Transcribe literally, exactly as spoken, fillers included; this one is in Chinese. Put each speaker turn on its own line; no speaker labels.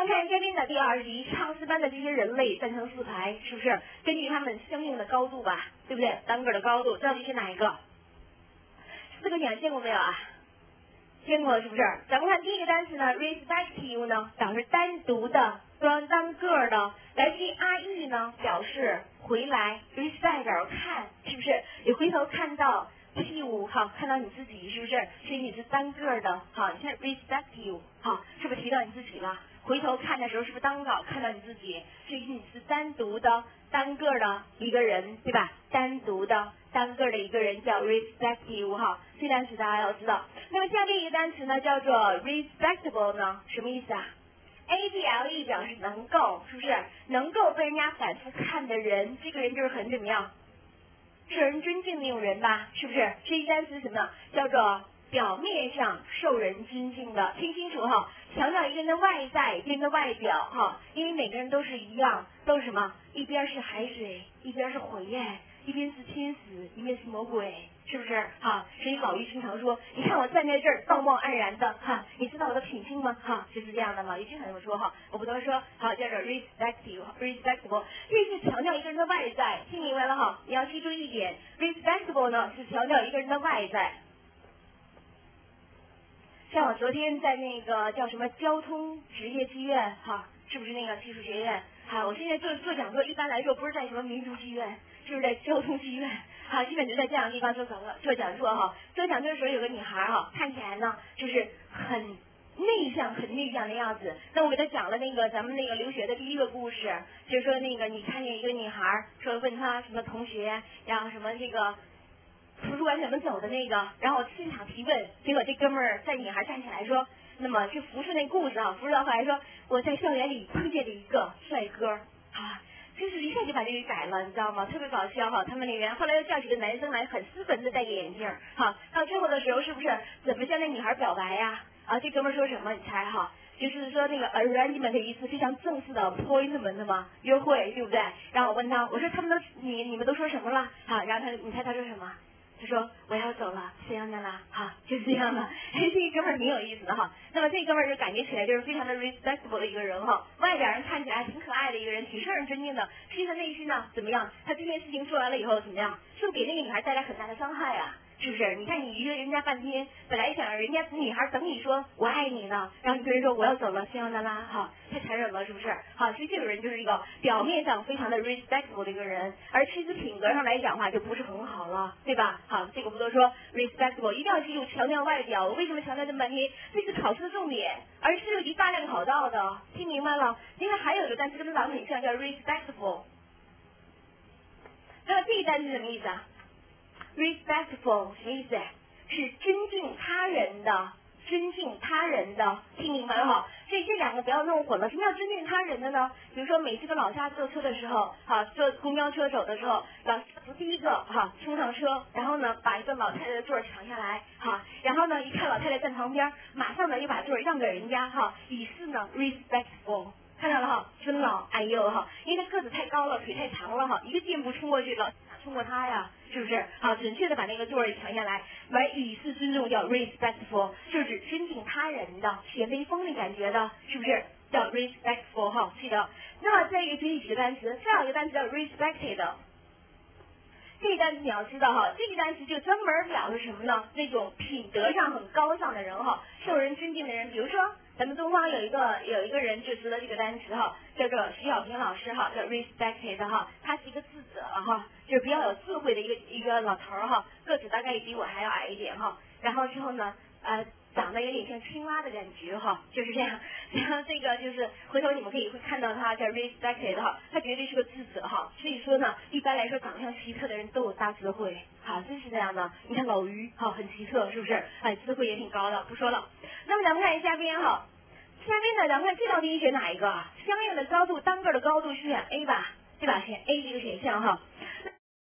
们看这边的第二十题，唱诗班的这些人类分成四排，是不是？根据他们相应的高度吧，对不对？单个的高度到底是哪一个？四个选项见过没有啊？见过是不是？咱们看第一个单词呢 ，respective 呢表示单独的，当单个的。来自于 R E 呢表示回来 ，respect 表示看，是不是？你回头看到 P 好，看到你自己是不是？所以你是单个的，好，你看 respective 好，是不是提到你自己了？回头看的时候是不是当稿看到你自己？所以你是单独的、单个的一个人，对吧？单独的、单个的一个人叫 respective 哈，这单词大家要知道。那么下面一个单词呢叫做 respectable 呢，什么意思啊？A B L E 表示能够，是不是能够被人家反复看的人？这个人就是很怎么样，受人尊敬的那种人吧？是不是？这一单词什么呢？叫做表面上受人尊敬的，听清楚哈，强调一个人的外在，一个人的外表哈，因为每个人都是一样，都是什么？一边是海水，一边是火焰，一边是天使，一边是魔鬼。是不是哈？所以老于经常说，你看我站在这儿道貌岸然的哈，你知道我的品性吗？哈，就是这样的。老于经常这么说哈，我不多说，好，叫做 respectable respectable， 这是强调一个人的外在，听明白了哈？你要记住一点 ，respectable 呢是强调一个人的外在。像我昨天在那个叫什么交通职业技院哈，是不是那个技术学院？哈，我现在做做讲座，一般来说不是在什么民族技院，就是在交通技院。好，基本就在这样的地方做讲座做讲座哈。做讲座的时候有个女孩哈，看起来呢就是很内向很内向的样子。那我给她讲了那个咱们那个留学的第一个故事，就是说那个你看见一个女孩说问她什么同学，然后什么这个图书馆怎么走的那个，然后现场提问，结果这哥们儿在女孩站起来说，那么是服饰那故事啊，服饰的话来说我在校园里碰见了一个帅哥啊。就是一下就把这个改了，你知道吗？特别搞笑哈！他们里面后来又叫几个男生来，很斯文的戴个眼镜，哈，到最后的时候是不是怎么向那女孩表白呀？啊，这哥们说什么？你猜哈？就是说那个 arrangement 的意思非常正式的 appointment 的嘛，约会，对不对？然后我问他，我说他们都你你们都说什么了？好，然后他你猜他说什么？他说我要走了，这样的啦，哈，就是这样的。哎，这个哥们儿挺有意思的哈。那么这哥们儿就感觉起来就是非常的 respectable 的一个人哈，外表人看起来挺可爱的一个人，挺受人尊敬的。其实内心呢怎么样？他这件事情做完了以后怎么样？是不是给那个女孩带来很大的伤害啊？是不是？你看你约人家半天，本来想人家女孩等你说我爱你呢，然后你对人说我要走了，这样的啦，哈，太残忍了，是不是？好，其实这个人就是一个表面上非常的 respectable 的一个人，而其实品格上来讲的话就不是很好了，对吧？好，这个不多说 respectable， 一定要记住强调外表。我为什么强调这么半天？这是考试的重点，而是涉及大量考到的，听明白了？另外还有一个单词跟这两个很像，叫 respectable。那么这个单词什么意思啊？respectful 什么意思？是尊敬他人的，尊敬他人的，听明白了哈？所以这两个不要弄混了。什么叫尊敬他人的呢？比如说每次跟老夏坐车的时候，哈，坐公交车走的时候，老夏第一个哈冲上车，然后呢把一个老太太的座抢下来，哈，然后呢一看老太太站旁边，马上呢又把座让给人家，哈，以示呢 respectful。看到了哈，尊老爱幼哈，因为他个子太高了，腿太长了哈，一个箭步冲过去，老冲过他呀，是不是？好，准确的把那个座位抢下来，来以示尊重，叫 respectful， 就是尊敬他人的，学威风的感觉的，是不是？叫 respectful 哈，记得。那么再一个学习几个单词，再有一个单词叫 respected。这个单词你要知道哈，这个单词就专门表示什么呢？那种品德上很高尚的人哈，受人尊敬的人。比如说，咱们东方有一个有一个人就知道这个单词哈，叫做徐小平老师哈，叫 respected 哈，他是一个智者哈，就是比较有智慧的一个一个老头哈，个子大概也比我还要矮一点哈。然后之后呢，呃。长得有点像青蛙的感觉哈，就是这样。然后这个就是回头你们可以会看到他叫 respected 哈，他绝对是个智者哈。所以说呢，一般来说长相奇特的人都有大智慧，好，真是这样的。你看老于哈很奇特，是不是？哎，智慧也挺高的，不说了。那么咱们看下边哈，下边呢咱们看这道题选哪一个啊？相应的高度单个的高度是选 A 吧，对吧？选 A 这个选项哈。